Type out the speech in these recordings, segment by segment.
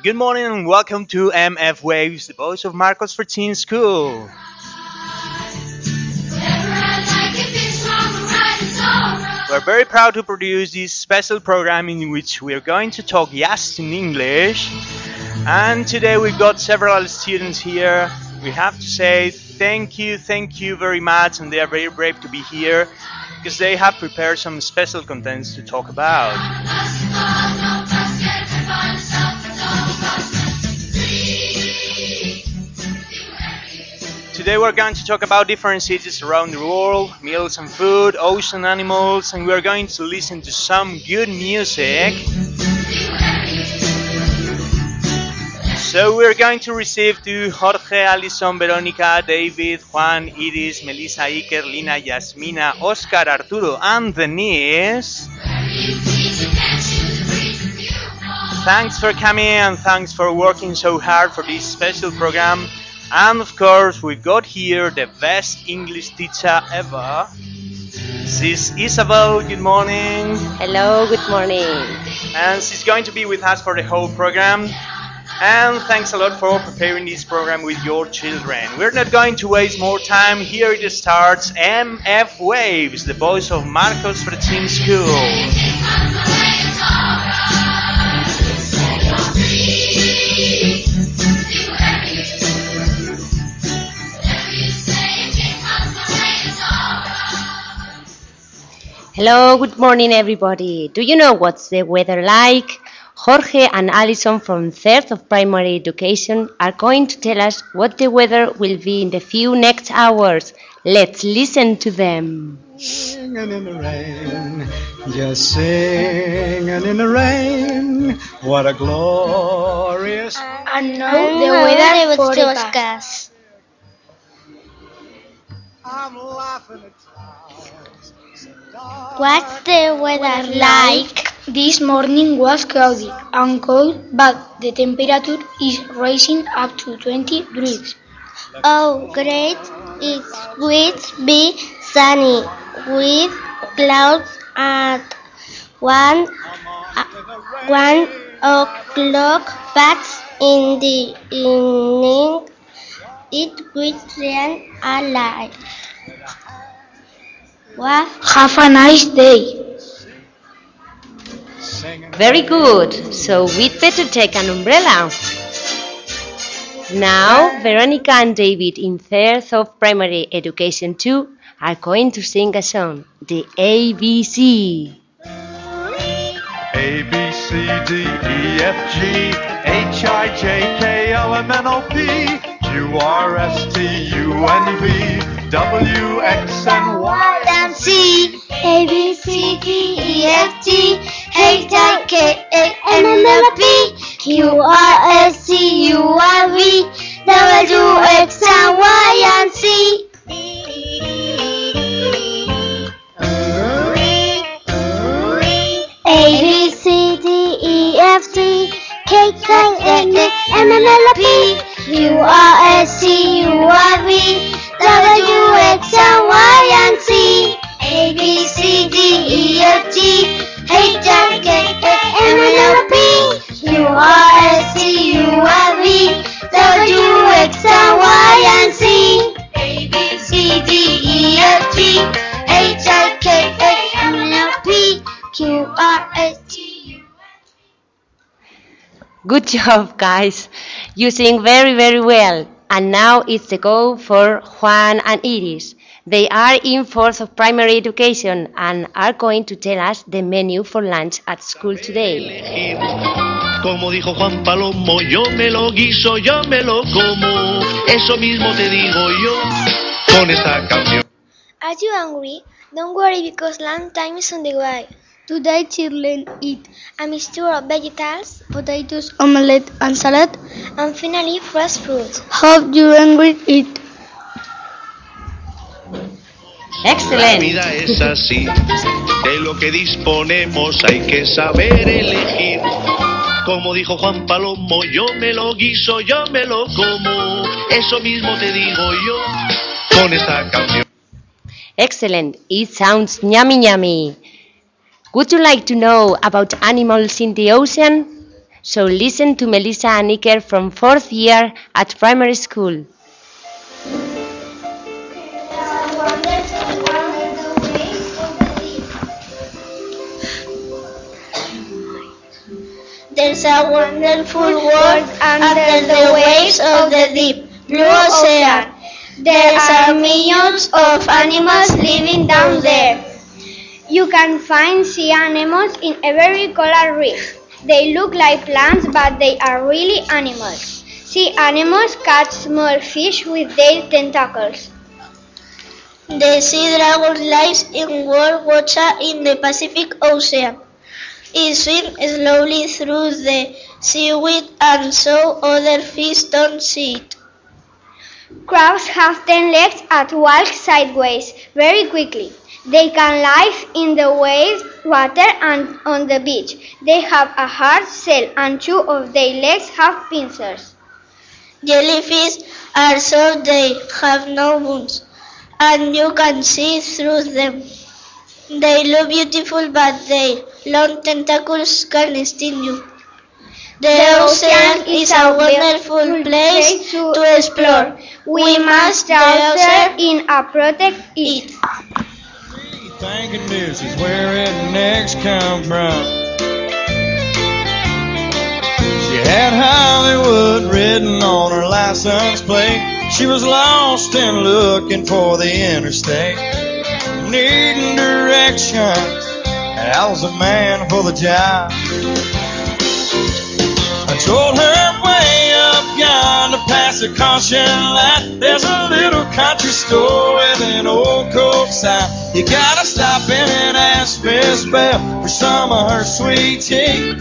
Good morning and welcome to MF Waves, the voice of Marcos 14 School. We're very proud to produce this special program in which we are going to talk just in English. And today we've got several students here. We have to say thank you very much, and they are very brave to be here because they have prepared some special contents to talk about. Today we're going to talk about different cities around the world, meals and food, ocean animals, and we're going to listen to some good music. So we're going to receive to Jorge, Alison, Veronica, David, Juan, Iris, Melissa, Iker, Lina, Yasmina, Oscar, Arturo, and Denise. Thanks for coming and thanks for working so hard for this special program. And of course, we've got here the best English teacher ever. This is Isabel. Good morning. Hello, good morning. And she's going to be with us for the whole program. And thanks a lot for preparing this program with your children. We're not going to waste more time. Here it starts MF Waves, the voice of Marcos 14 School. Hello, good morning everybody. Do you know what's the weather like? Jorge and Alison from 3rd of Primary Education are going to tell us what the weather will be in the few next hours. Let's listen to them. Singing in the rain, just singing in the rain. What a glorious... And now the weather forecast. I'm laughing at times. What's the weather like? This morning was cloudy and cold, but the temperature is rising up to 20 degrees. Oh, great! It will be sunny with clouds at 1 o'clock, but in the evening it will rain a lot. What? Have a nice day. Very good. So we'd better take an umbrella. Now, Veronica and David in 3rd of Primary Education 2 are going to sing a song, the ABC. A, B, C, D, E, F, G, H, I, J, K, L, M, N, O, P, Q, R, S, T, U, N, V, W, X, and Y, and C. A, B, C, D, E, F, G, H, I, K, L, M, N, O, P, Q, R, S, T, U, R, V, W, X, and Y, and Z. A, B, C, D, E, F, G, K, L, M, N, O, P, Q, R, S, T, U, R, V, W, X, and Y, and Z. A, B, C, D, E, F, G, H, I, K, L, M, N, O, P, Q, R, S, T, U, R, V, W, X, and Y, and Z. A, B, C, D, E, F, G, H, I, K, L, M, N, O, P, Q, R, S, T, U. Good job, guys. You sing very well. And now it's the go for Juan and Iris. They are in 4th of Primary Education and are going to tell us the menu for lunch at school today. Como dijo Juan Palomo, yo me lo guiso, yo me lo como. Eso mismo te digo yo con esta canción. Are you hungry? Don't worry because lunch time is on the way. Today children eat a mixture of vegetables, potatoes, omelette and salad, and finally fresh fruit. Hope you hungry eat. La Excellent. vida es así, de lo que disponemos hay que saber elegir. Como dijo Juan Palomo, yo me lo guiso, yo me lo como. Eso mismo te digo yo con esta canción. Excellent. It sounds yummy. Would you like to know about animals in the ocean? So listen to Melissa and Iker from 4th year at primary school. There's a wonderful world under the waves of the deep blue ocean. There are millions of animals living down there. You can find sea anemones in every coral reef. They look like plants, but they are really animals. Sea anemones catch small fish with their tentacles. The sea dragon lives in warm water in the Pacific Ocean. It swims slowly through the seaweed and so other fish don't see it. Crabs have 10 legs and walk sideways very quickly. They can live in the waves, water and on the beach. They have a hard shell and 2 of their legs have pincers. Jellyfish are so they have no bones and you can see through them. They look beautiful but their long tentacles can sting you. The ocean is a wonderful place to explore. We must shelter in and protect it. Thinking this is where it next come from. She had Hollywood written on her license plate. She was lost and looking for the interstate, needing direction. I was a man for the job. I told her way up yonder past the caution light, there's a little country store with an old Coke sign. You gotta stop in and ask Miss Bell for some of her sweet tea.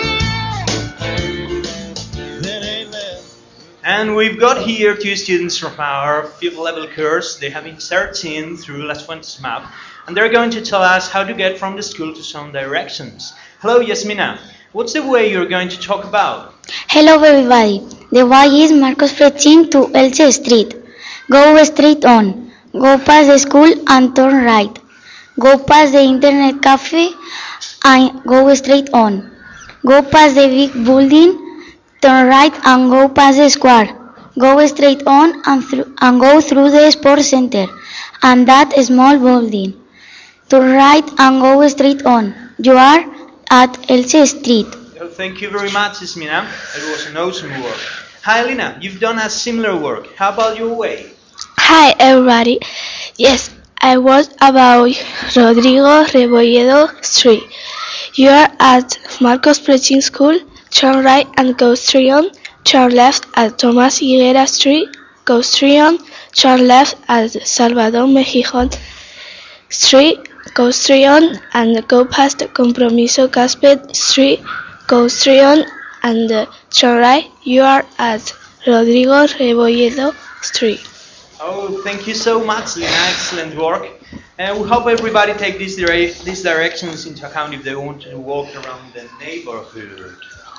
Then ain't left. And we've got here 2 students from our 5th level course. They have been searching through Las Fuentes map, and they're going to tell us how to get from the school to some directions. Hello, Yasmina. What's the way you're going to talk about? Hello everybody. The way is Marcos Frechin to Elche Street. Go straight on. Go past the school and turn right. Go past the internet cafe and go straight on. Go past the big building, turn right and go past the square. Go straight on and go through the sports center and that small building. Turn right and go straight on. You are at Elche Street. Well, thank you very much, Yasmina. It was an awesome work. Hi, Lina. You've done a similar work. How about your way? Hi, everybody. Yes, I was about Rodrigo Rebolledo Street. You are at Marcos Frechin School. Turn right and go straight on. Turn left at Tomás Higuera Street. Go straight on. Turn left at Salvador Mejijon Street. Go straight on and go past Compromiso Caspet Street. Go straight on and turn right. You are at Rodrigo Rebolledo Street. Oh, thank you so much, Lina. Excellent work. And we hope everybody take these directions into account if they want to walk around the neighborhood.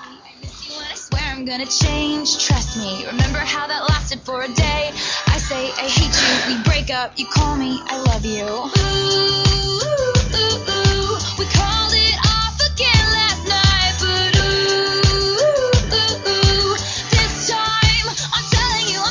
I swear I'm gonna change, trust me. Remember how that lasted for a day? I say I hate you, we break up, you call me, I love you. Ooh, ooh, ooh, we called it off again last night, but ooh, ooh, ooh, this time I'm telling you,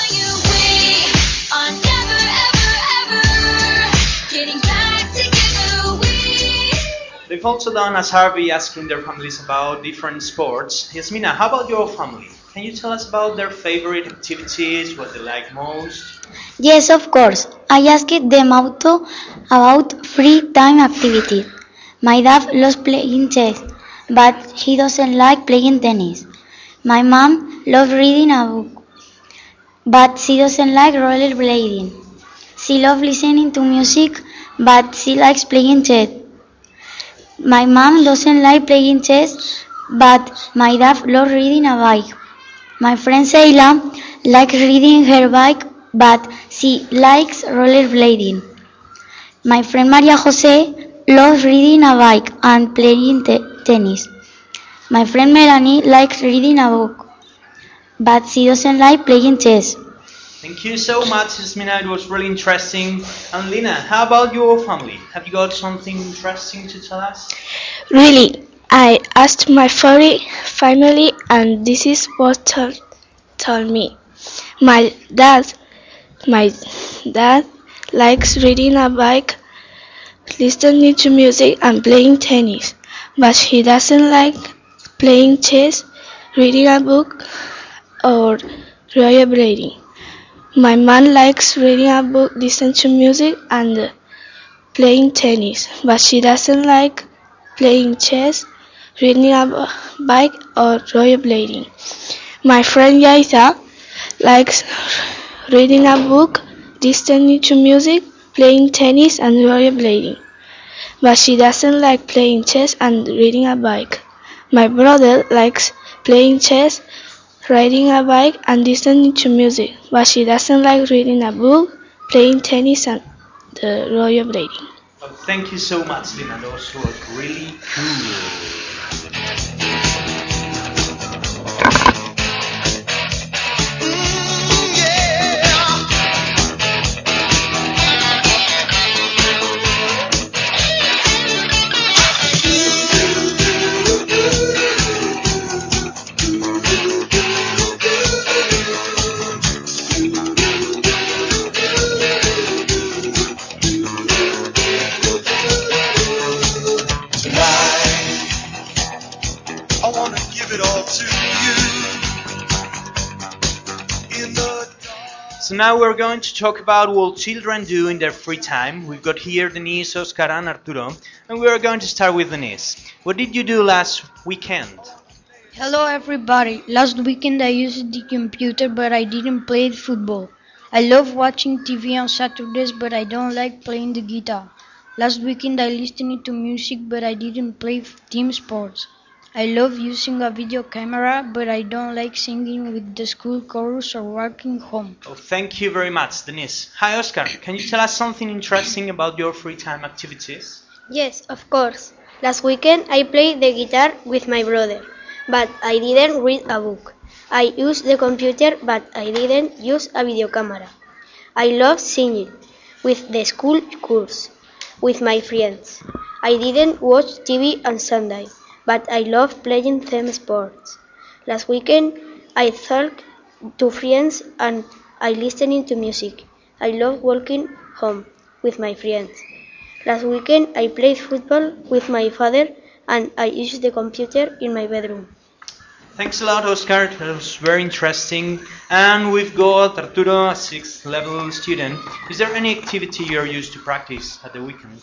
we are never, ever, ever getting back together. They've also done a survey asking their families about different sports. Yasmina, how about your family? Can you tell us about their favorite activities, what they like most? Yes, of course. I asked them about free time activity. My dad loves playing chess, but he doesn't like playing tennis. My mom loves reading a book, but she doesn't like rollerblading. She loves listening to music, but she likes playing chess. My mom doesn't like playing chess, but my dad loves riding a bike. My friend Seila likes riding her bike, but she likes rollerblading. My friend Maria Jose loves riding a bike and playing tennis. My friend Melanie likes reading a book, but she doesn't like playing chess. Thank you so much, Yasmina. It was really interesting. And Lina, how about your family? Have you got something interesting to tell us? Really, I asked my family, and this is what told me. My dad, my dad likes riding a bike, listening to music, and playing tennis, but he doesn't like playing chess, reading a book, or rollerblading. My mom likes reading a book, listening to music, and playing tennis, but she doesn't like playing chess, riding a bike, or rollerblading. My friend Yaisa likes reading a book, listening to music, playing tennis, and rollerblading, but she doesn't like playing chess and riding a bike. My brother likes playing chess, riding a bike, and listening to music, but she doesn't like reading a book, playing tennis, and rollerblading. Oh, thank you so much, Lina. Those were really cool. So now we're going to talk about what children do in their free time. We've got here Denise, Oscar, and Arturo, and we are going to start with Denise. What did you do last weekend? Hello everybody. Last weekend I used the computer but I didn't play football. I love watching TV on Saturdays but I don't like playing the guitar. Last weekend I listened to music but I didn't play team sports. I love using a video camera but I don't like singing with the school chorus or walking home. Oh, thank you very much, Denise. Hi, Oscar. Can you tell us something interesting about your free time activities? Yes, of course. Last weekend I played the guitar with my brother, but I didn't read a book. I used the computer, but I didn't use a video camera. I love singing with the school chorus with my friends. I didn't watch TV on Sunday, but I love playing team sports. Last weekend I talked to friends and I listened to music. I love walking home with my friends. Last weekend I played football with my father and I used the computer in my bedroom. Thanks a lot, Oscar. That was very interesting. And we've got Arturo, a 6th level student. Is there any activity you're used to practice at the weekend?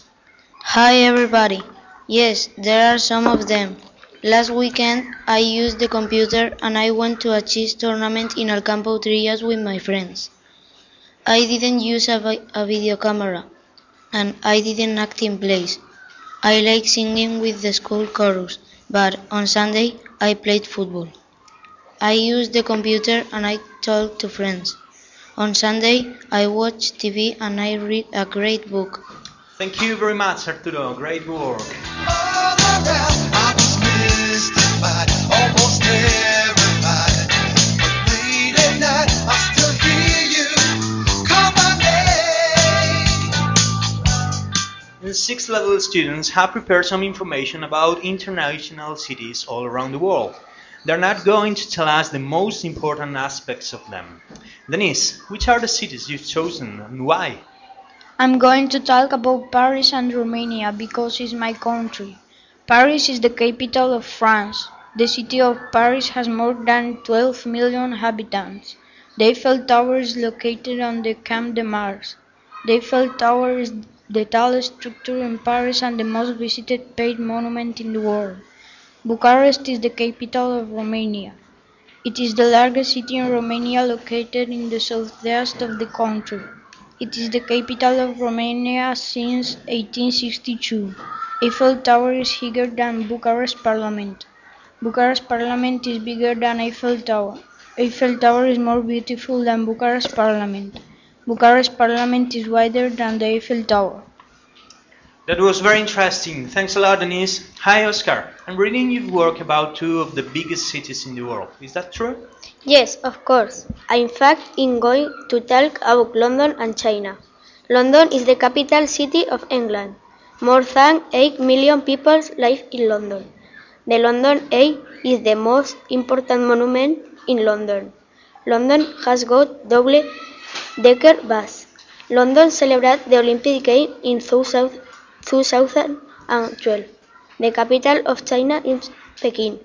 Hi everybody. Yes, there are some of them. Last weekend I used the computer and I went to a chess tournament in Alcampo Trillas with my friends. I didn't use a video camera and I didn't act in plays. I like singing with the school chorus, but on Sunday I played football. I used the computer and I talked to friends. On Sunday I watched TV and I read a great book. Thank you very much, Arturo. Great work. The 6th level students have prepared some information about international cities all around the world. They're not going to tell us the most important aspects of them. Denise, which are the cities you've chosen and why? I'm going to talk about Paris and Romania because it's my country. Paris is the capital of France. The city of Paris has more than 12 million inhabitants. The Eiffel Tower is located on the Champ de Mars. The Eiffel Tower is the tallest structure in Paris and the most visited paid monument in the world. Bucharest is the capital of Romania. It is the largest city in Romania located in the southeast of the country. It is the capital of Romania since 1862. Eiffel Tower is bigger than Bucharest Parliament. Bucharest Parliament is bigger than Eiffel Tower. Eiffel Tower is more beautiful than Bucharest Parliament. Bucharest Parliament is wider than the Eiffel Tower. That was very interesting. Thanks a lot, Denise. Hi, Oscar. I'm reading your work about 2 of the biggest cities in the world. Is that true? Yes, of course. In fact, I'm going to talk about London and China. London is the capital city of England. More than 8 million people live in London. The London Eye is the most important monument in London. London has got double-decker bus. London celebrated the Olympic Games in 2012. The capital of China is Peking.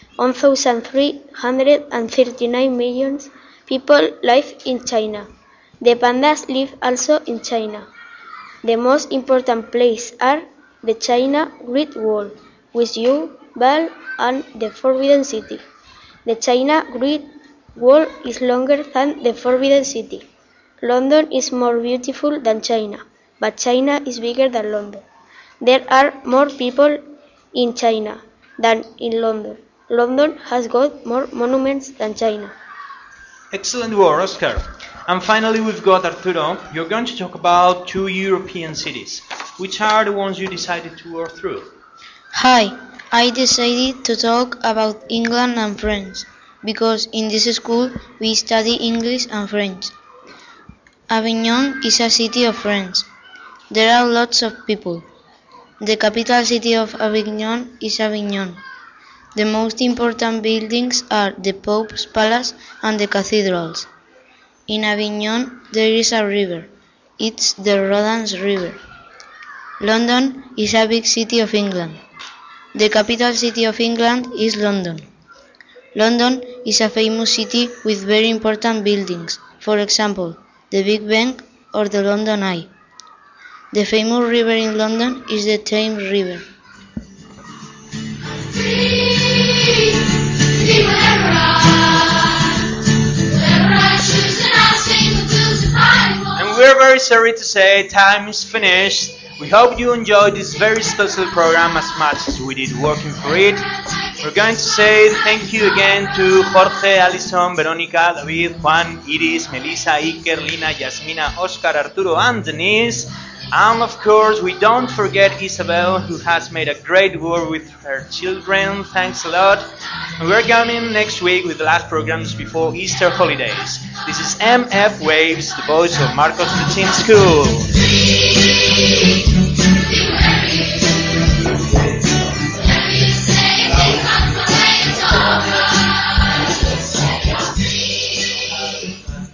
1,339 million people live in China. The pandas live also in China. The most important places are the China Great Wall, with Yu Bal and the Forbidden City. The China Great Wall is longer than the Forbidden City. London is more beautiful than China, but China is bigger than London. There are more people in China than in London. London has got more monuments than China. Excellent work, Oscar. And finally, we've got Arturo. You're going to talk about 2 European cities. Which are the ones you decided to work through? Hi, I decided to talk about England and France, because in this school we study English and French. Avignon is a city of France. There are lots of people. The capital city of Avignon is Avignon. The most important buildings are the Pope's Palace and the cathedrals. In Avignon there is a river. It's the Rodans River. London is a big city of England. The capital city of England is London. London is a famous city with very important buildings, for example, the Big Ben or the London Eye. The famous river in London is the Thames River. And we're very sorry to say time is finished. We hope you enjoyed this very special program as much as we did working for it. We're going to say thank you again to Jorge, Alison, Veronica, David, Juan, Iris, Melissa, Iker, Lina, Yasmina, Oscar, Arturo, and Denise. And of course, we don't forget Isabel, who has made a great work with her children. Thanks a lot. And we're coming next week with the last programs before Easter holidays. This is MF Waves, the voice of Marcos Preaching School.